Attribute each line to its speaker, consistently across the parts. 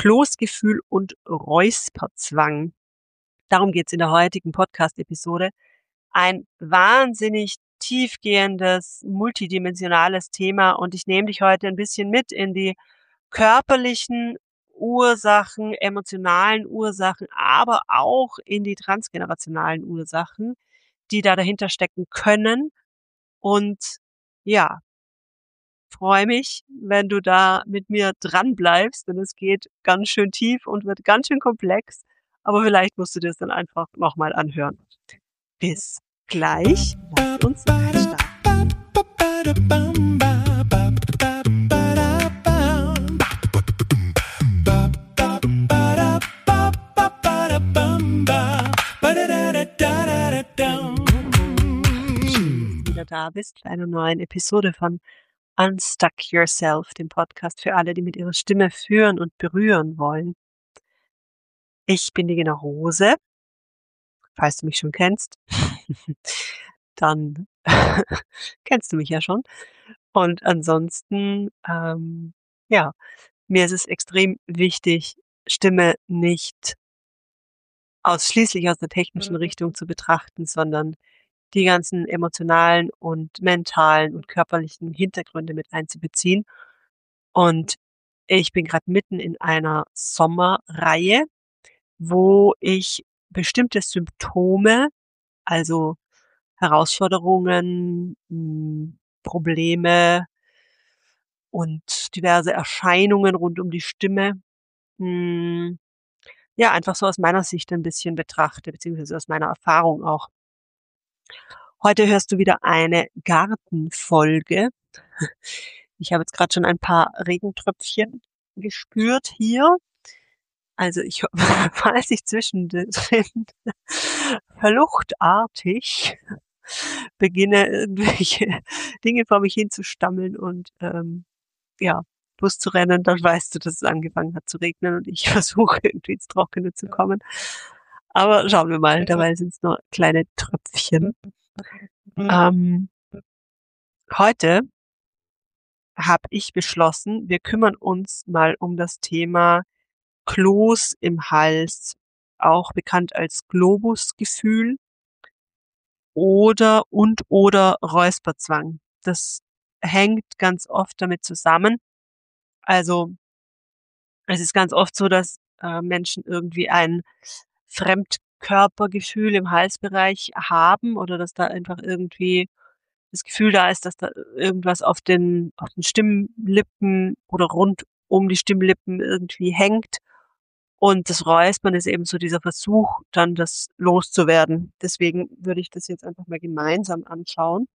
Speaker 1: Kloßgefühl und Räusperzwang. Darum geht's in der heutigen Podcast-Episode. Ein wahnsinnig tiefgehendes, multidimensionales Thema und ich nehme dich heute ein bisschen mit in die körperlichen Ursachen, emotionalen Ursachen, aber auch in die transgenerationalen Ursachen, die da dahinter stecken können. Und ja, freue mich, wenn du da mit mir dran bleibst, denn es geht ganz schön tief und wird ganz schön komplex. Aber vielleicht musst du dir das dann einfach nochmal anhören. Bis gleich. Lass uns starten. Wieder da bist bei einer neuen Episode von Unstuck Yourself, dem Podcast für alle, die mit ihrer Stimme führen und berühren wollen. Ich bin die Gina Rose. Falls du mich schon kennst, dann kennst du mich ja schon. Und ansonsten, ja, mir ist es extrem wichtig, Stimme nicht ausschließlich aus der technischen Richtung zu betrachten, sondern die ganzen emotionalen und mentalen und körperlichen Hintergründe mit einzubeziehen. Und ich bin gerade mitten in einer Sommerreihe, wo ich bestimmte Symptome, also Herausforderungen, Probleme und diverse Erscheinungen rund um die Stimme, hm, ja, einfach so aus meiner Sicht ein bisschen betrachte, beziehungsweise aus meiner Erfahrung auch. Heute hörst du wieder eine Gartenfolge. Ich habe jetzt gerade schon ein paar Regentröpfchen gespürt hier. Also ich falls ich zwischendrin fluchtartig beginne, irgendwelche Dinge vor mich hinzustammeln und, ja, loszurennen, dann weißt du, dass es angefangen hat zu regnen und ich versuche irgendwie ins Trockene zu kommen. Aber schauen wir mal, dabei sind's nur kleine Tröpfchen. Ähm, heute habe ich beschlossen, wir kümmern uns mal um das Thema Kloß im Hals, auch bekannt als Globusgefühl oder Räusperzwang. Das hängt ganz oft damit zusammen. Also, es ist ganz oft so, dass, Menschen irgendwie ein Fremdkörpergefühl im Halsbereich haben oder dass da einfach irgendwie das Gefühl da ist, dass da irgendwas auf den Stimmlippen oder rund um die Stimmlippen irgendwie hängt. Und das Räuspern ist eben so dieser Versuch, dann das loszuwerden. Deswegen würde ich das jetzt einfach mal gemeinsam anschauen.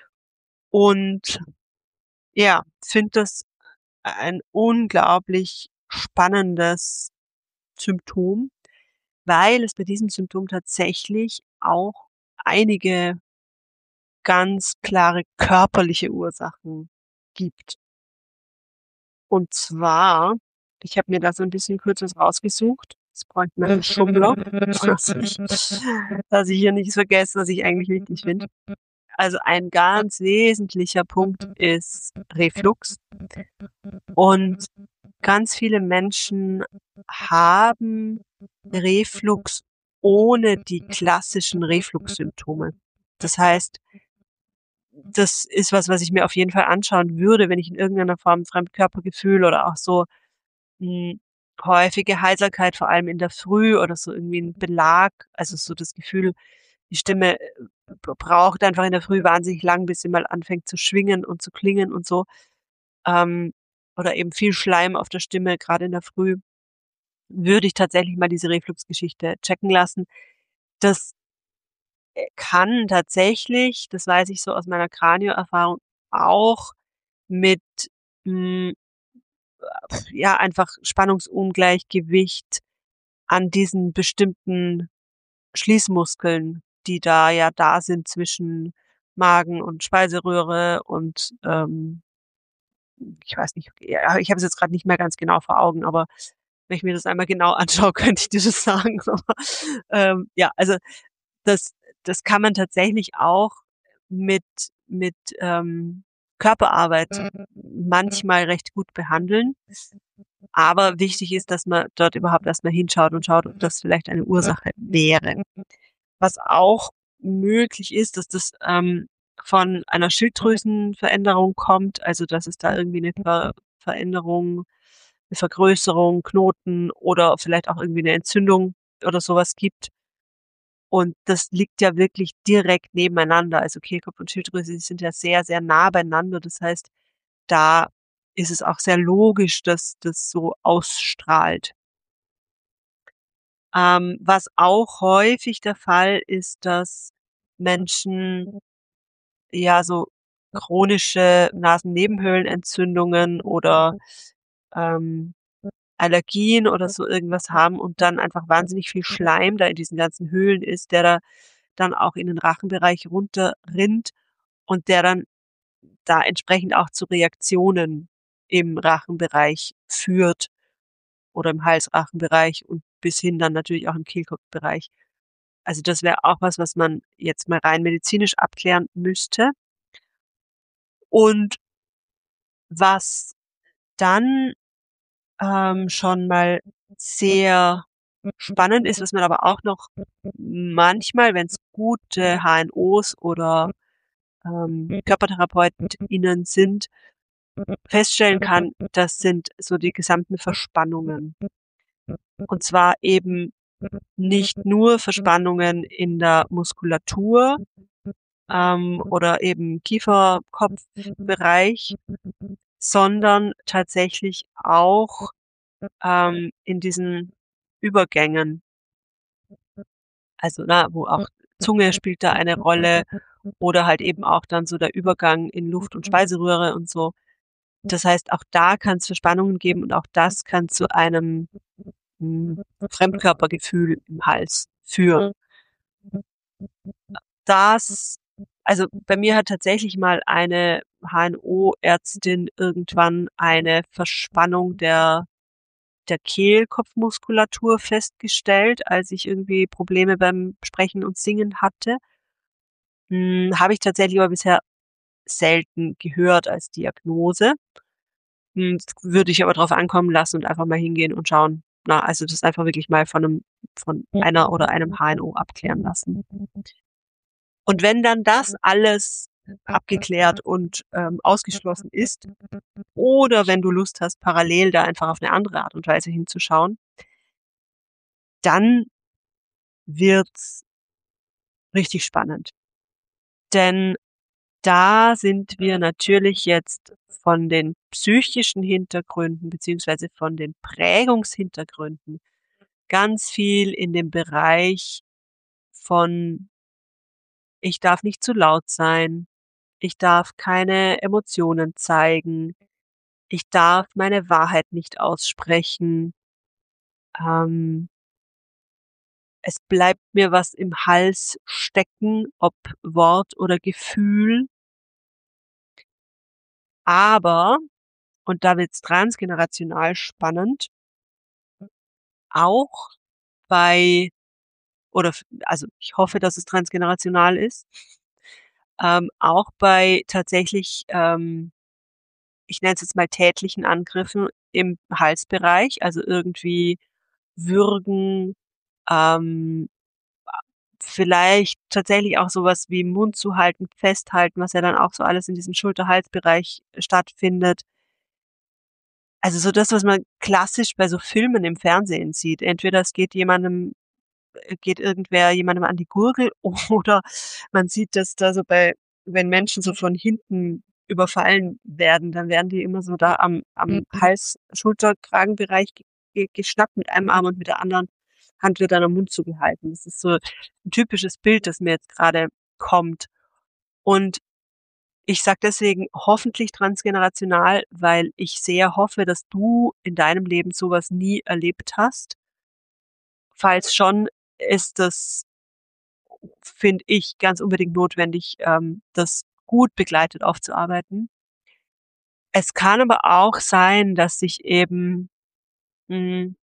Speaker 1: Und ja, finde das ein unglaublich spannendes Symptom, weil es bei diesem Symptom tatsächlich auch einige ganz klare körperliche Ursachen gibt. Und zwar, ich habe mir da so ein bisschen kurz was rausgesucht. Jetzt brauche ich meinen Schummler, dass ich hier nichts vergesse, was ich eigentlich wichtig finde. Also ein ganz wesentlicher Punkt ist Reflux. Und ganz viele Menschen haben Reflux ohne die klassischen Refluxsymptome. Das heißt, das ist was ich mir auf jeden Fall anschauen würde, wenn ich in irgendeiner Form Fremdkörpergefühl oder auch so, hm, häufige Heiserkeit, vor allem in der Früh oder so irgendwie 'n Belag, also so das Gefühl, die Stimme, braucht einfach in der Früh wahnsinnig lang, bis sie mal anfängt zu schwingen und zu klingen und so. Ähm, oder eben viel Schleim auf der Stimme, grade in der Früh, würde ich tatsächlich mal diese Refluxgeschichte checken lassen. Das, kann tatsächlich, das weiß ich so aus meiner Kranioerfahrung, auch mit, hm, ja, einfach Spannungsungleichgewicht an diesen bestimmten Schließmuskeln, die da ja da sind zwischen Magen und Speiseröhre und, ich weiß nicht, ja, ich habe es jetzt grad nicht mehr ganz genau vor Augen, aber wenn ich mir das einmal genau anschaue, könnte ich dir das sagen. Aber, ja, also das das kann man tatsächlich auch mit, Körperarbeit manchmal recht gut behandeln. Aber wichtig ist, dass man dort überhaupt erst mal hinschaut und schaut, ob das vielleicht eine Ursache wäre. Was auch möglich ist, dass das, von einer Schilddrüsenveränderung kommt, also dass es da irgendwie 'ne Veränderung, 'ne Vergrößerung, Knoten oder vielleicht auch irgendwie 'ne Entzündung oder so was gibt. Und das liegt ja wirklich direkt nebeneinander. Also Kehlkopf und Schilddrüse, die sind ja sehr, sehr nah beieinander. Das heißt, da ist es auch sehr logisch, dass das so ausstrahlt. Was auch häufig der Fall ist, dass Menschen, ja, so chronische Nasennebenhöhlenentzündungen oder, ähm, Allergien oder so irgendwas haben und dann einfach wahnsinnig viel Schleim da in diesen ganzen Höhlen ist, der da dann auch in den Rachenbereich runterrinnt und der dann da entsprechend auch zu Reaktionen im Rachenbereich führt oder im Hals-Rachenbereich und bis hin dann natürlich auch im Kehlkopfbereich. Also, das wäre auch was, was man jetzt mal rein medizinisch abklären müsste. Und was dann, schon mal sehr spannend ist, was man aber auch noch manchmal, wenn's gute HNOs oder, KörpertherapeutInnen sind, feststellen kann, das sind so die gesamten Verspannungen. Und zwar eben nicht nur Verspannungen in der Muskulatur, oder eben Kiefer-Kopfbereich, sondern tatsächlich auch, in diesen Übergängen. Also, ne, wo auch Zunge spielt da eine Rolle oder halt eben auch dann so der Übergang in Luft und Speiseröhre und so. Das heißt, auch da kann's Verspannungen geben und auch das kann zu einem, Fremdkörpergefühl im Hals führen. Das Also, bei mir hat tatsächlich mal eine HNO-Ärztin irgendwann eine Verspannung der Kehlkopfmuskulatur festgestellt, als ich irgendwie Probleme beim Sprechen und Singen hatte. Habe ich tatsächlich aber bisher selten gehört als Diagnose. Würde ich aber drauf ankommen lassen und einfach mal hingehen und schauen. Na, also das einfach wirklich mal von einer oder einem HNO abklären lassen. Und wenn dann das alles abgeklärt und, ausgeschlossen ist oder wenn du Lust hast, parallel da einfach auf 'ne andere Art und Weise hinzuschauen, dann wird's richtig spannend. Denn da sind wir natürlich jetzt von den psychischen Hintergründen beziehungsweise von den Prägungshintergründen ganz viel in dem Bereich von: „Ich darf nicht zu laut sein, ich darf keine Emotionen zeigen, ich darf meine Wahrheit nicht aussprechen, ähm, es bleibt mir was im Hals stecken, ob Wort oder Gefühl." Aber, und da wird's transgenerational spannend, auch bei oder also, ich hoffe, dass es transgenerational ist, auch bei tatsächlich, ich nenne es jetzt mal tätlichen Angriffen im Halsbereich, also irgendwie würgen, ähm, vielleicht tatsächlich auch so was wie Mund zuhalten, festhalten, was ja dann auch so alles in diesem Schulter-Hals-Bereich stattfindet. Also so das, was man klassisch bei so Filmen im Fernsehen sieht. Entweder es geht irgendwer jemandem an die Gurgel oder man sieht das da so wenn Menschen so von hinten überfallen werden, dann werden die immer so da am Hals Schulter-Kragenbereich geschnappt mit einem Arm und mit der anderen Hand wird dann am Mund zugehalten. Das ist so 'n typisches Bild, das mir jetzt grade kommt. Und ich sage deswegen hoffentlich transgenerational, weil ich sehr hoffe, dass du in deinem Leben so was nie erlebt hast. Falls schon, ist das, finde ich, ganz unbedingt notwendig, das gut begleitet aufzuarbeiten. Es kann aber auch sein, dass sich eben, hm,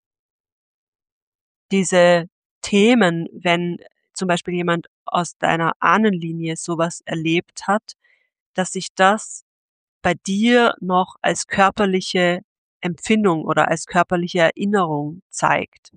Speaker 1: diese Themen, wenn zum Beispiel jemand aus deiner Ahnenlinie so was erlebt hat, dass sich das bei dir noch als körperliche Empfindung oder als körperliche Erinnerung zeigt.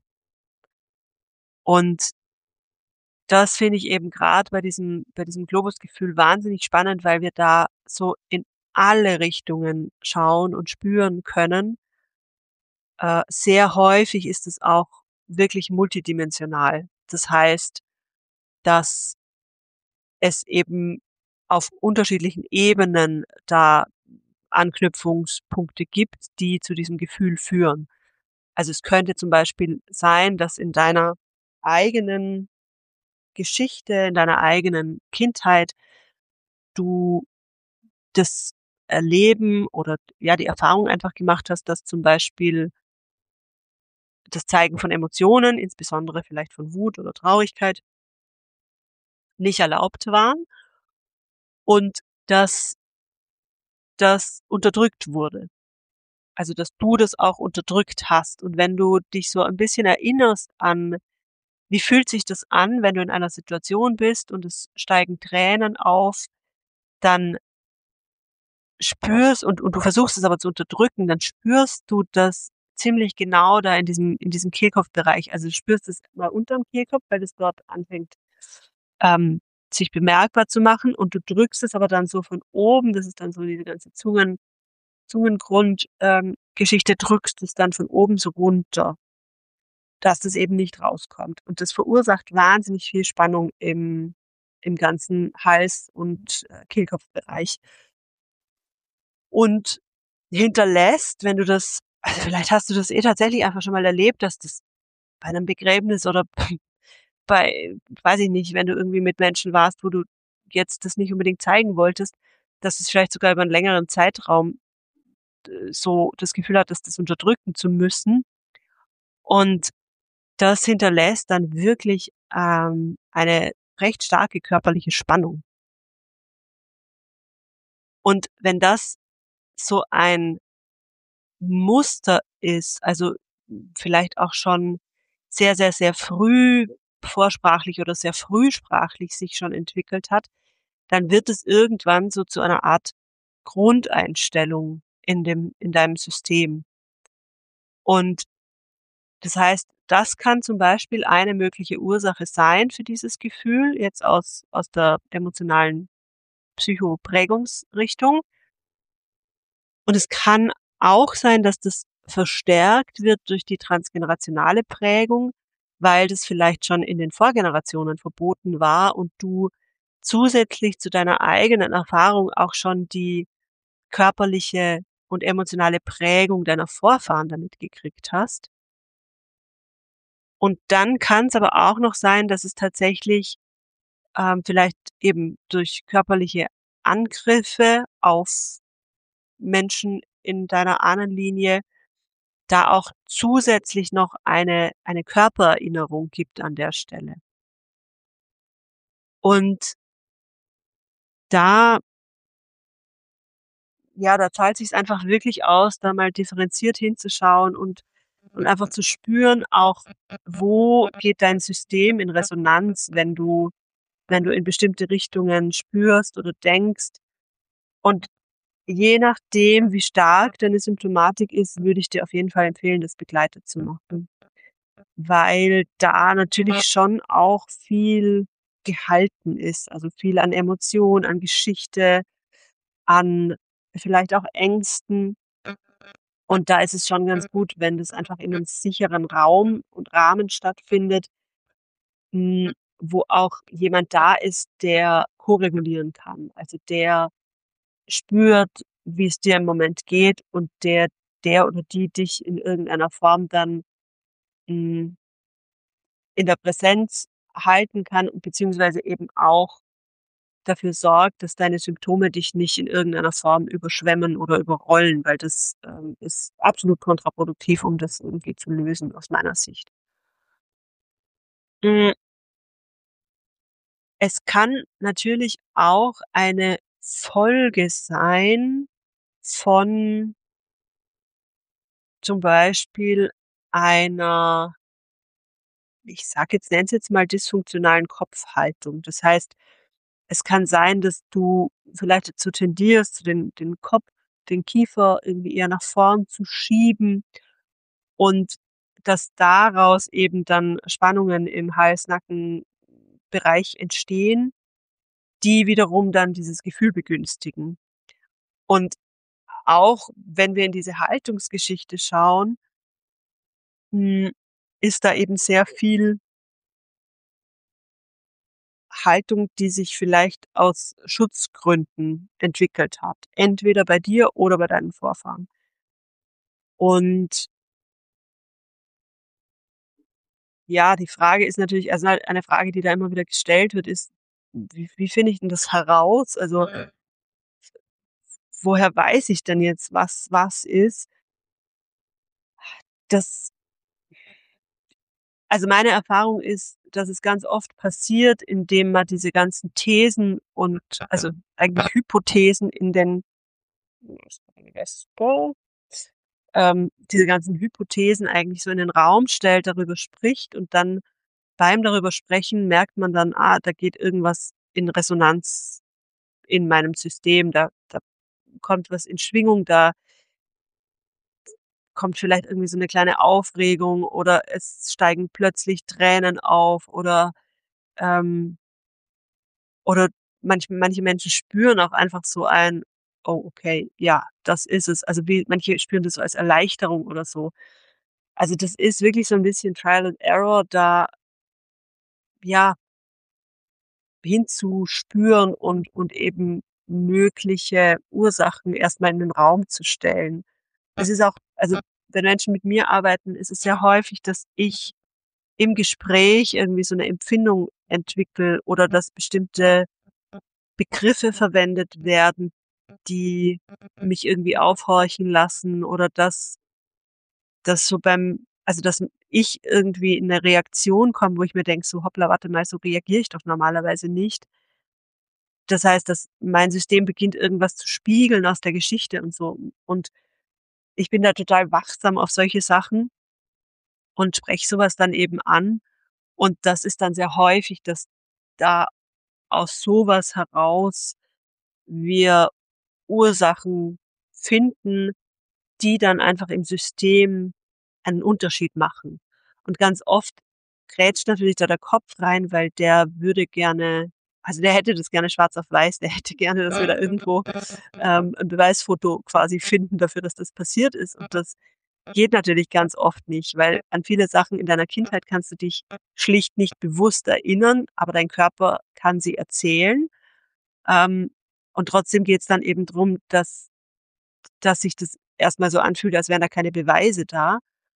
Speaker 1: Und das finde ich eben grad bei diesem Globusgefühl wahnsinnig spannend, weil wir da so in alle Richtungen schauen und spüren können. Sehr häufig ist es auch wirklich multidimensional. Das heißt, dass es eben auf unterschiedlichen Ebenen da Anknüpfungspunkte gibt, die zu diesem Gefühl führen. Also, es könnte zum Beispiel sein, dass in deiner eigenen Geschichte, in deiner eigenen Kindheit du das Erleben oder, ja, die Erfahrung einfach gemacht hast, dass zum Beispiel das Zeigen von Emotionen, insbesondere vielleicht von Wut oder Traurigkeit, nicht erlaubt waren und dass das unterdrückt wurde. Also, dass du das auch unterdrückt hast. Und wenn du dich so ein bisschen erinnerst an, wie fühlt sich das an, wenn du in einer Situation bist und es steigen Tränen auf, dann spürst und du versuchst es aber zu unterdrücken, dann spürst du das ziemlich genau da in diesem Kehlkopfbereich. Also, du spürst es mal unterm Kehlkopf, weil das dort anfängt, ähm, sich bemerkbar zu machen, und du drückst es aber dann so von oben, das ist dann so diese ganze Zungengrund Geschichte, drückst es dann von oben so runter, dass das eben nicht rauskommt. Und das verursacht wahnsinnig viel Spannung im ganzen Hals und, Kehlkopfbereich. Und hinterlässt, wenn du das, also, vielleicht hast du das tatsächlich einfach schon mal erlebt, dass das bei 'nem Begräbnis oder bei, weiß ich nicht, wenn du irgendwie mit Menschen warst, wo du jetzt das nicht unbedingt zeigen wolltest, dass es vielleicht sogar über 'n längeren Zeitraum, so das Gefühl hattest, das unterdrücken zu müssen. Und das hinterlässt dann wirklich, eine recht starke körperliche Spannung. Und wenn das so ein Muster ist, also, vielleicht auch schon sehr, sehr, sehr früh vorsprachlich oder sehr frühsprachlich sich schon entwickelt hat, dann wird es irgendwann so zu einer Art Grundeinstellung in deinem System. Und das heißt, das kann zum Beispiel eine mögliche Ursache sein für dieses Gefühl, jetzt aus der emotionalen Psychoprägungsrichtung. Und es kann auch sein, dass das verstärkt wird durch die transgenerationale Prägung, weil das vielleicht schon in den Vorgenerationen verboten war und du zusätzlich zu deiner eigenen Erfahrung auch schon die körperliche und emotionale Prägung deiner Vorfahren damit gekriegt hast. Und dann kann es aber auch noch sein, dass es tatsächlich, vielleicht eben durch körperliche Angriffe auf Menschen in deiner Ahnenlinie da auch zusätzlich noch eine Körpererinnerung gibt an der Stelle. Und da, ja, da zahlt sich's einfach wirklich aus, da mal differenziert hinzuschauen und einfach zu spüren auch, wo geht dein System in Resonanz, wenn du in bestimmte Richtungen spürst oder denkst. Und je nachdem, wie stark deine Symptomatik ist, würde ich dir auf jeden Fall empfehlen, das begleitet zu machen. Weil da natürlich schon auch viel gehalten ist, also viel an Emotion, an Geschichte, an vielleicht auch Ängsten. Und da ist es schon ganz gut, wenn das einfach in 'nem sicheren Raum und Rahmen stattfindet, wo auch jemand da ist, der koregulieren kann. Also, der spürt, wie's dir im Moment geht, und der oder die dich in irgendeiner Form dann, hm, in der Präsenz halten kann und beziehungsweise eben auch dafür sorgt, dass deine Symptome dich nicht in irgendeiner Form überschwemmen oder überrollen, weil das, ist absolut kontraproduktiv, um das irgendwie zu lösen aus meiner Sicht. Hm, Es kann natürlich auch eine Folge sein von zum Beispiel einer, ich nenne es jetzt mal dysfunktionalen Kopfhaltung. Das heißt, Es kann sein, dass du vielleicht dazu tendierst, den Kopf, den Kiefer irgendwie eher nach vorn zu schieben und dass daraus eben dann Spannungen im Hals-Nacken-Bereich entstehen, die wiederum dann dieses Gefühl begünstigen. Und auch wenn wir in diese Haltungsgeschichte schauen, hm, ist da eben sehr viel Haltung, die sich vielleicht aus Schutzgründen entwickelt hat, entweder bei dir oder bei deinen Vorfahren. Und ja, die Frage ist natürlich, also eine Frage, die da immer wieder gestellt wird, ist: Wie finde ich denn das heraus? Also, woher weiß ich denn jetzt, was ist? Das Also, meine Erfahrung ist, dass es ganz oft passiert, indem man diese ganzen Thesen und also eigentlich Hypothesen in den diese ganzen Hypothesen eigentlich so in den Raum stellt, darüber spricht und dann beim darüber sprechen merkt man dann: da geht irgendwas in Resonanz in meinem System, da kommt was in Schwingung, da kommt vielleicht irgendwie so 'ne kleine Aufregung oder es steigen plötzlich Tränen auf ähm oder manche Menschen spüren auch einfach so ein: „Oh, okay, ja, das ist es.“ Also, wie manche spüren das so als Erleichterung oder so. Also, das ist wirklich so 'n bisschen Trial and Error, da, ja, hinzuspüren und eben mögliche Ursachen erst mal in den Raum zu stellen. Es ist auch also, wenn Menschen mit mir arbeiten, ist es sehr häufig, dass ich im Gespräch irgendwie so 'ne Empfindung entwickle oder dass bestimmte Begriffe verwendet werden, die mich irgendwie aufhorchen lassen oder dass so dass ich irgendwie in 'ne Reaktion komme, wo ich mir denke so: „Hoppla, warte mal, so reagiere ich doch normalerweise nicht.“ Das heißt, dass mein System beginnt, irgendwas zu spiegeln aus der Geschichte und so. Und ich bin da total wachsam auf solche Sachen und spreche so was dann eben an. Und das ist dann sehr häufig, dass da aus so was heraus wir Ursachen finden, die dann einfach im System einen Unterschied machen. Und ganz oft grätscht natürlich da der Kopf rein, weil der würde gerne also der hätte das gerne schwarz auf weiß, der hätte gerne, dass wir da irgendwo, 'n Beweisfoto quasi finden dafür, dass das passiert ist. Und das geht natürlich ganz oft nicht, weil an viele Sachen in deiner Kindheit kannst du dich schlicht nicht bewusst erinnern, aber dein Körper kann sie erzählen. Ähm, und trotzdem geht's dann eben drum, dass sich das erst mal so anfühlt, als wären da keine Beweise da.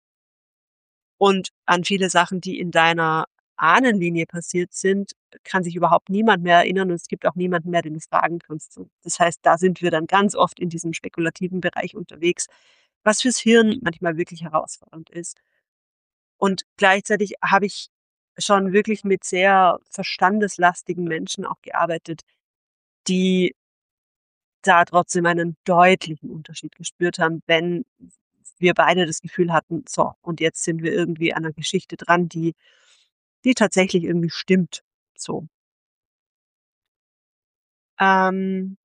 Speaker 1: Und an viele Sachen, die in deiner Ahnenlinie passiert sind, kann sich überhaupt niemand mehr erinnern und es gibt auch niemanden mehr, den du fragen kannst, so. Das heißt, da sind wir dann ganz oft in diesem spekulativen Bereich unterwegs, was fürs Hirn manchmal wirklich herausfordernd ist. Und gleichzeitig habe ich schon wirklich mit sehr verstandeslastigen Menschen auch gearbeitet, die da trotzdem einen deutlichen Unterschied gespürt haben, wenn wir beide das Gefühl hatten: „So, und jetzt sind wir irgendwie an 'ner Geschichte dran, die tatsächlich irgendwie stimmt“, so. Ähm,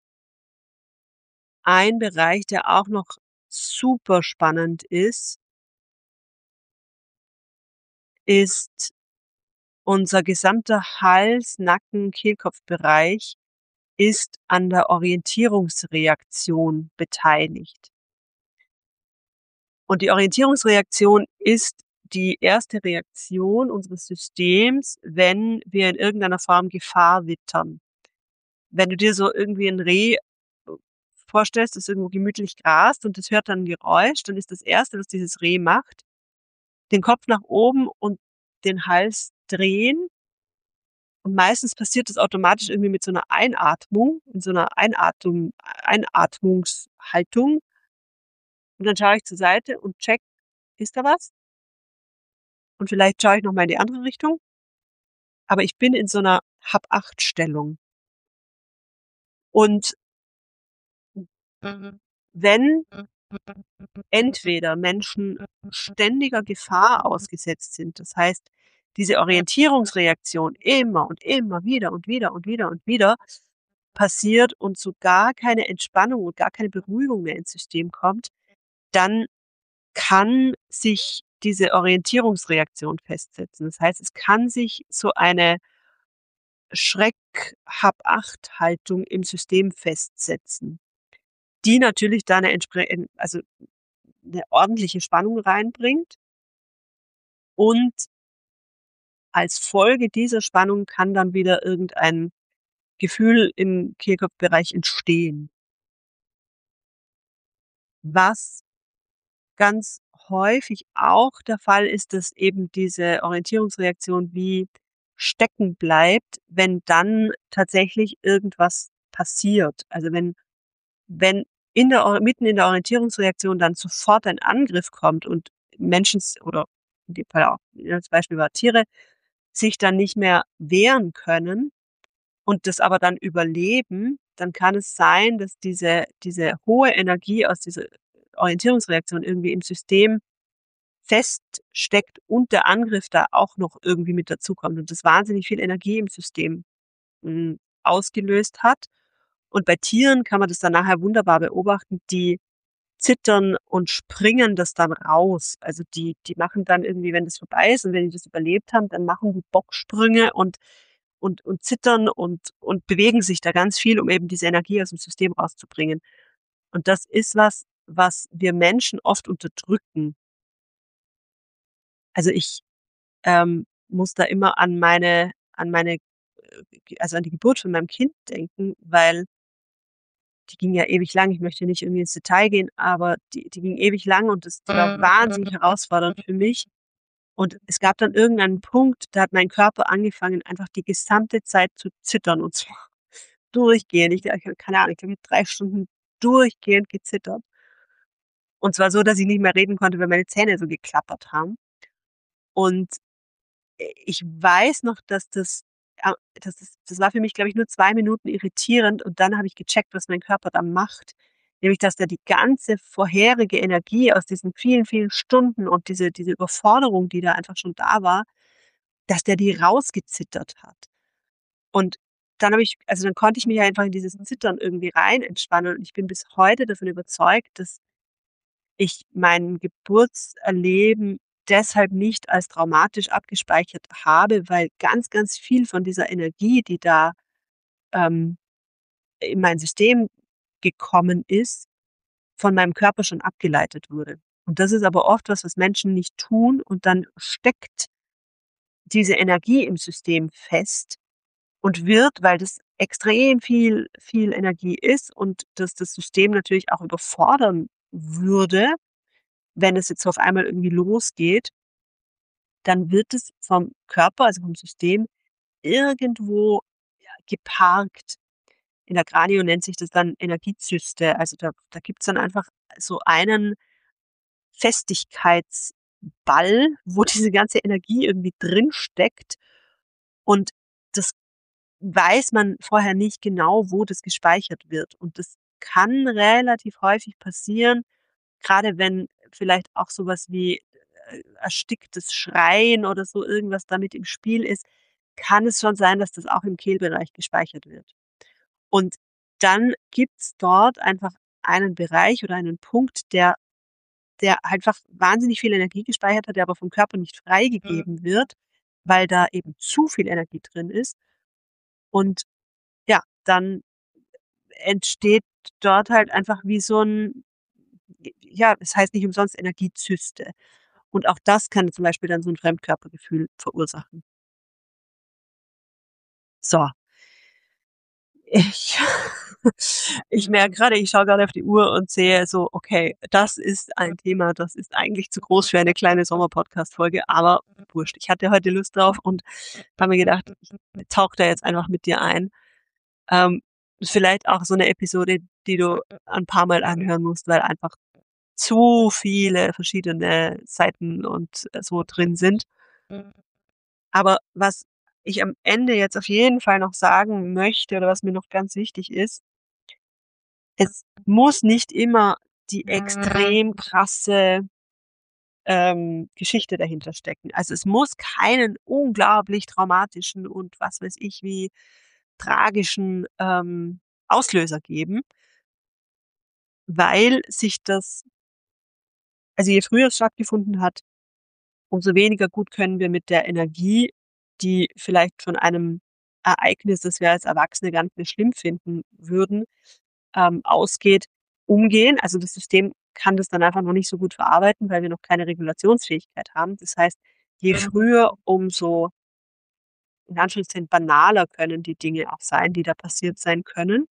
Speaker 1: ein Bereich, der auch noch super spannend ist unser gesamter Hals-, Nacken-, Kehlkopfbereich ist an der Orientierungsreaktion beteiligt. Und die Orientierungsreaktion ist die erste Reaktion unseres Systems, wenn wir in irgendeiner Form Gefahr wittern. Wenn du dir so irgendwie 'n Reh, vorstellst, das irgendwo gemütlich grast und das hört dann 'n Geräusch, dann ist das Erste, was dieses Reh macht, den Kopf nach oben und den Hals drehen. Und meistens passiert das automatisch irgendwie mit so 'ner Einatmung, in so 'ner Einatmungshaltung. Und dann schaue ich zur Seite und checke: Ist da was? Und vielleicht schaue ich noch mal in die andere Richtung, aber ich bin in so 'ner Hab-Acht-Stellung. Und wenn entweder Menschen ständiger Gefahr ausgesetzt sind, das heißt, diese Orientierungsreaktion immer und immer wieder und wieder und wieder und wieder passiert und so gar keine Entspannung und gar keine Beruhigung mehr ins System kommt, dann kann sich diese Orientierungsreaktion festsetzen. Das heißt, es kann sich so eine Schreck-Hab-Acht-Haltung im System festsetzen, die natürlich da 'ne ordentliche Spannung reinbringt und als Folge dieser Spannung kann dann wieder irgendein Gefühl im Kehlkopfbereich entstehen. Was ganz häufig auch der Fall ist, dass eben diese Orientierungsreaktion wie stecken bleibt, wenn dann tatsächlich irgendwas passiert. Also, wenn mitten in der Orientierungsreaktion dann sofort ein Angriff kommt und Menschen oder in dem Fall auch das Beispiel war Tiere, sich dann nicht mehr wehren können und das aber dann überleben, dann kann es sein, dass diese hohe Energie aus dieser Orientierungsreaktion irgendwie im System feststeckt und der Angriff da auch noch irgendwie mit dazukommt und das wahnsinnig viel Energie im System, ausgelöst hat. Und bei Tieren kann man das dann nachher wunderbar beobachten, die zittern und springen das dann raus. Also, die machen dann irgendwie, wenn das vorbei ist und wenn die das überlebt haben, dann machen die Bocksprünge und zittern und bewegen sich da ganz viel, um eben diese Energie aus dem System rauszubringen. Und das ist was, was wir Menschen oft unterdrücken. Also, ich, muss da immer also, an die Geburt von meinem Kind denken, weil die ging ja ewig lang. Ich möchte nicht irgendwie ins Detail gehen, aber die ging ewig lang und die war wahnsinnig herausfordernd für mich. Und es gab dann irgendeinen Punkt, da hat mein Körper angefangen, einfach die gesamte Zeit zu zittern und zwar durchgehend. Ich keine Ahnung, ich glaube, ich habe 3 Stunden durchgehend gezittert. Und zwar so, dass ich nicht mehr reden konnte, weil meine Zähne so geklappert haben. Und ich weiß noch, das war für mich, glaube ich, nur 2 Minuten irritierend und dann habe ich gecheckt, was mein Körper da macht. Nämlich, dass der die ganze vorherige Energie aus diesen vielen, vielen Stunden und diese Überforderung, die da einfach schon da war, dass der die rausgezittert hat. Und dann konnte ich mich einfach in dieses Zittern irgendwie rein entspannen und ich bin bis heute davon überzeugt, dass ich mein Geburtserleben deshalb nicht als traumatisch abgespeichert habe, weil ganz, ganz viel von dieser Energie, die da, ähm, in mein System gekommen ist, von meinem Körper schon abgeleitet wurde. Und das ist aber oft was, was Menschen nicht tun und dann steckt diese Energie im System fest und wird, weil das extrem viel Energie ist und das System natürlich auch überfordern würde, wenn es jetzt so auf einmal irgendwie losgeht, dann wird es vom Körper, also vom System, irgendwo, ja, geparkt. In der Kranio nennt sich das dann Energiezyste. Also, da gibt's dann einfach so einen Festigkeitsball, wo diese ganze Energie irgendwie drinsteckt und das weiß man vorher nicht genau, wo das gespeichert wird. Und das kann relativ häufig passieren, grade wenn vielleicht auch so was wie, ersticktes Schreien oder so irgendwas da mit im Spiel ist, kann es schon sein, dass das auch im Kehlbereich gespeichert wird. Und dann gibt's dort einfach einen Bereich oder einen Punkt, der einfach wahnsinnig viel Energie gespeichert hat, der aber vom Körper nicht freigegeben wird, weil da eben zu viel Energie drin ist. Und ja, dann entsteht dort halt einfach wie so 'n ja, es heißt nicht umsonst Energiezyste. Und auch das kann zum Beispiel dann so 'n Fremdkörpergefühl verursachen. So, ich ich merke grade, ich schaue grade auf die Uhr und sehe so: Okay, das ist ein Thema, das ist eigentlich zu groß für eine kleine Sommer-Podcast-Folge, aber wurscht. Ich hatte heute Lust drauf und habe mir gedacht, ich tauche da jetzt einfach mit dir ein. Ist vielleicht auch so 'ne Episode, die du ein paarmal anhören musst, weil einfach zu viele verschiedene Seiten und so drin sind. Aber was ich am Ende jetzt auf jeden Fall noch sagen möchte oder was mir noch ganz wichtig ist, es muss nicht immer die extrem krasse Geschichte dahinter stecken. Also, es muss keinen unglaublich traumatischen und was weiß ich wie tragischen, Auslöser geben, weil sich das also, je früher es stattgefunden hat, umso weniger gut können wir mit der Energie, die vielleicht von einem Ereignis, das wir als Erwachsene gar nicht mehr schlimm finden würden, ausgeht, umgehen. Also, das System kann das dann einfach noch nicht so gut verarbeiten, weil wir noch keine Regulationsfähigkeit haben. Das heißt, je früher, umso in Anführungszeichen banaler können die Dinge auch sein, die da passiert sein können.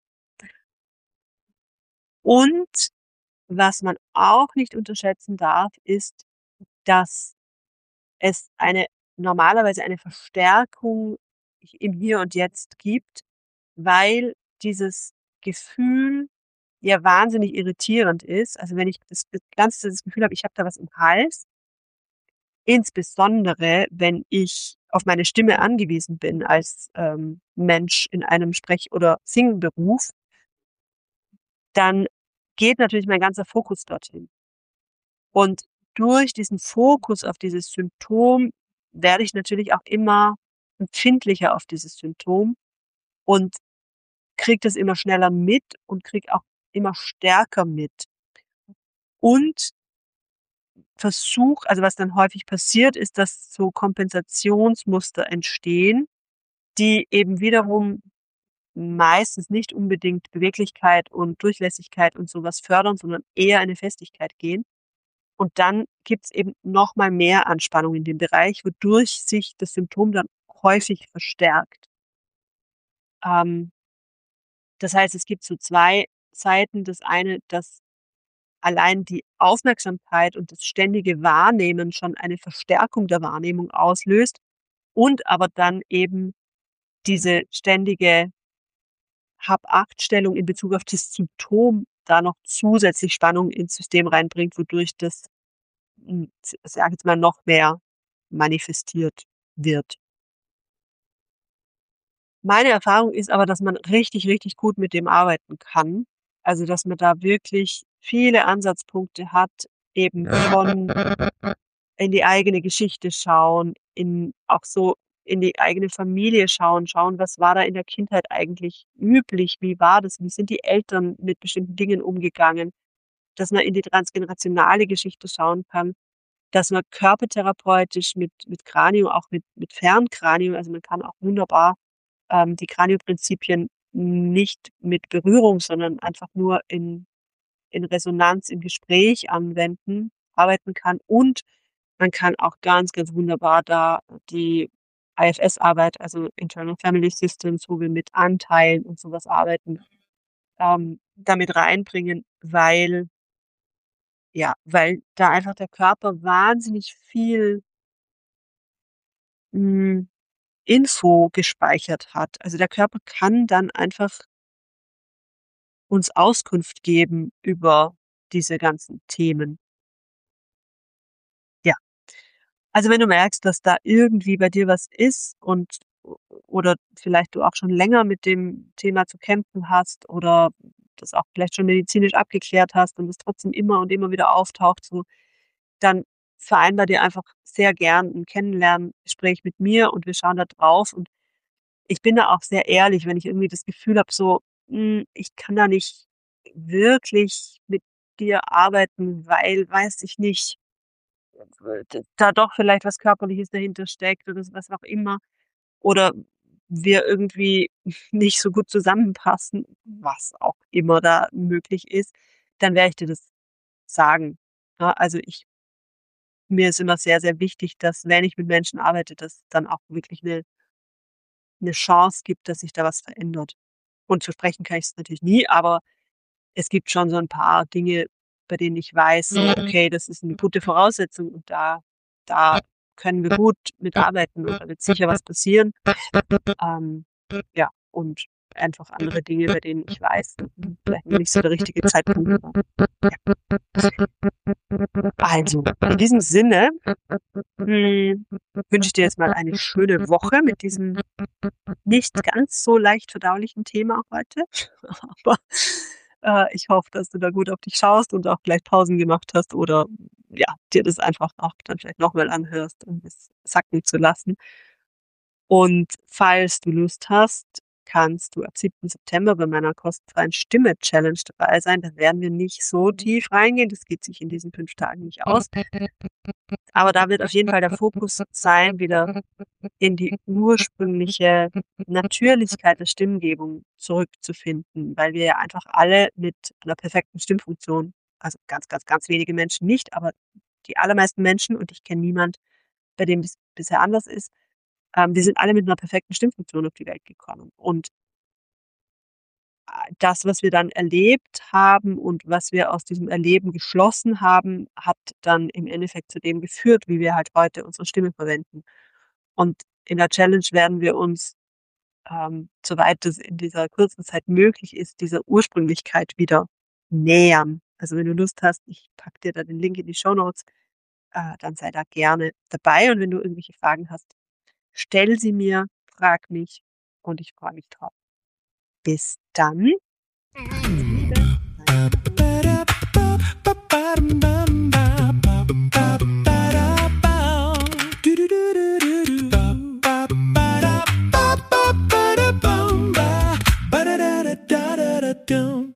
Speaker 1: Und was man auch nicht unterschätzen darf, ist, dass es normalerweise eine Verstärkung im Hier und Jetzt gibt, weil dieses Gefühl ja wahnsinnig irritierend ist. Also, wenn ich das ganze Zeit das Gefühl habe, ich habe da was im Hals, insbesondere wenn ich auf meine Stimme angewiesen bin als, Mensch in einem Sprech oder Singberuf, dann geht natürlich mein ganzer Fokus dorthin. Und durch diesen Fokus auf dieses Symptom werde ich natürlich auch immer empfindlicher auf dieses Symptom und kriege das immer schneller mit und kriege auch immer stärker mit. Und was dann häufig passiert, ist, dass so Kompensationsmuster entstehen, die eben wiederum meistens nicht unbedingt Beweglichkeit und Durchlässigkeit und so was fördern, sondern eher eine Festigkeit gehen. Und dann gibt's eben noch mal mehr Anspannung in dem Bereich, wodurch sich das Symptom dann häufig verstärkt. Ähm, Das heißt, es gibt so 2 Seiten. Das eine, dass allein die Aufmerksamkeit und das ständige Wahrnehmen schon eine Verstärkung der Wahrnehmung auslöst und aber dann eben diese ständige Hab-Acht-Stellung in Bezug auf das Symptom da noch zusätzlich Spannung ins System reinbringt, wodurch das, sage jetzt mal, noch mehr manifestiert wird. Meine Erfahrung ist aber, dass man richtig, richtig gut mit dem arbeiten kann. Also, dass man da wirklich viele Ansatzpunkte hat, eben von in die eigene Geschichte schauen, in auch so in die eigene Familie schauen, was war da in der Kindheit eigentlich üblich? Wie war das? Wie sind die Eltern mit bestimmten Dingen umgegangen? Dass man in die transgenerationale Geschichte schauen kann, dass man körpertherapeutisch mit Kranio, auch mit Fernkranio, also man kann auch wunderbar, die Kranioprinzipien nicht mit Berührung, sondern einfach nur in Resonanz im Gespräch arbeiten kann und man kann auch ganz, ganz wunderbar da die IFS-Arbeit, also Internal Family Systems, wo wir mit Anteilen und so was arbeiten, damit reinbringen, weil da einfach der Körper wahnsinnig viel, hm, Info gespeichert hat. Also, der Körper kann dann einfach uns Auskunft geben über diese ganzen Themen. Ja. Also, wenn du merkst, dass da irgendwie bei dir was ist und oder vielleicht du auch schon länger mit dem Thema zu kämpfen hast oder das auch vielleicht schon medizinisch abgeklärt hast und es trotzdem immer und immer wieder auftaucht, so, dann vereinbare dir einfach sehr gern 'n Kennenlerngespräch mit mir und wir schauen da drauf. Und ich bin da auch sehr ehrlich, wenn ich irgendwie das Gefühl habe, so, ich kann da nicht wirklich mit dir arbeiten, weil, weiß ich nicht, da doch vielleicht was Körperliches dahinter steckt oder was auch immer. Oder wir irgendwie nicht so gut zusammenpassen, was auch immer da möglich ist, dann werde ich dir das sagen. Ja, also mir ist immer sehr, sehr wichtig, dass, wenn ich mit Menschen arbeite, dass dann auch wirklich eine Chance gibt, dass sich da was verändert. Und versprechen kann ich's natürlich nie, aber es gibt schon so 'n paar Dinge, bei denen ich weiß, so: „Okay, das ist 'ne gute Voraussetzung und da können wir gut mit arbeiten und da wird sicher was passieren." Ähm, ja, und einfach andere Dinge, bei denen ich weiß, vielleicht noch nicht so der richtige Zeitpunkt war. Also, in diesem Sinne, wünsche ich dir jetzt mal eine schöne Woche mit diesem nicht ganz so leicht verdaulichen Thema heute. Aber, ich hoffe, dass du da gut auf dich schaust und auch gleich Pausen gemacht hast oder ja, dir das einfach auch dann vielleicht noch mal anhörst, um es sacken zu lassen. Und falls du Lust hast, kannst du ab 7. September bei meiner kostenfreien Stimme-Challenge dabei sein. Da werden wir nicht so tief reingehen. Das geht sich in diesen 5 Tagen nicht aus. Aber da wird auf jeden Fall der Fokus sein, wieder in die ursprüngliche Natürlichkeit der Stimmgebung zurückzufinden, weil wir ja einfach alle mit einer perfekten Stimmfunktion, also ganz, ganz, ganz wenige Menschen nicht, aber die allermeisten Menschen, und ich kenne niemand, bei dem es bisher anders ist, wir sind alle mit einer perfekten Stimmfunktion auf die Welt gekommen. Und das, was wir dann erlebt haben und was wir aus diesem Erleben geschlossen haben, hat dann im Endeffekt zu dem geführt, wie wir halt heute unsere Stimme verwenden. Und in der Challenge werden wir uns, soweit es in dieser kurzen Zeit möglich ist, dieser Ursprünglichkeit wieder nähern. Also wenn du Lust hast, ich packe dir da den Link in die Shownotes, dann sei da gerne dabei. Und wenn du irgendwelche Fragen hast, stell sie mir, frag mich und ich freue mich drauf. Bis dann. Alles Liebe. Deine